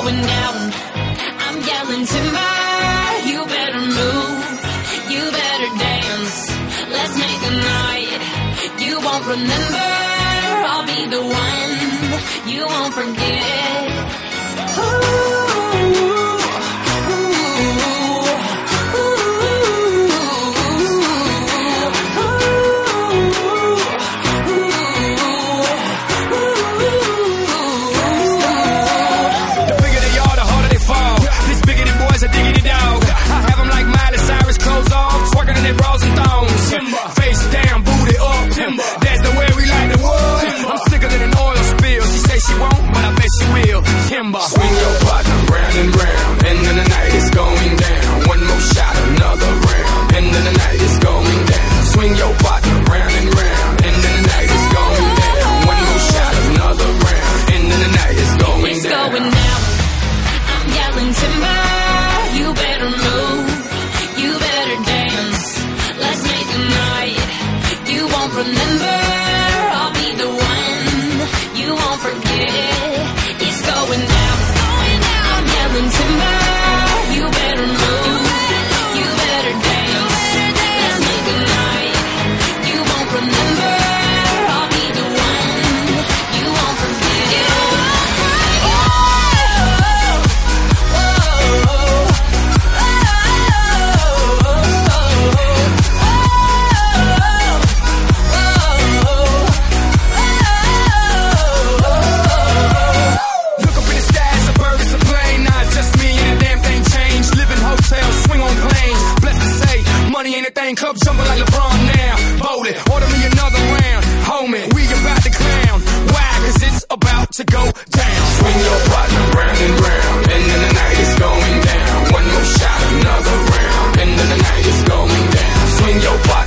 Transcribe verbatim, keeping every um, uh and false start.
going down. I'm yelling timber, you better move, you better dance. Let's make a night you won't remember. I'll be the one you won't forget. Ooh. Face down, booty up, timber. That's the way we like the world. Timber. I'm sicker than an oil spill. She say she won't, but I bet she will. Timber. Swing your partner round and round, and then the night is going down. One more shot, another round, and then the night is going down. Swing your partner round and round, and then the night is going down. One more shot, another round, and then the night is going it's down. Going down. I'm yelling timber. You better move. You better dance. Let's make a night you won't remember. I'll be the one you won't forget. It's going down. It's going down. I'm yelling timber. You better move. You better dance. Let's make a night you won't remember. I'll be the one you won't forget. Money ain't a thing, club jumping like LeBron now. Bowl it, order me another round. Homie, we about to clown. Why? Cause it's about to go down. Swing your partner round and round, and then the night is going down. One more shot, another round, and then the night is going down. Swing your partner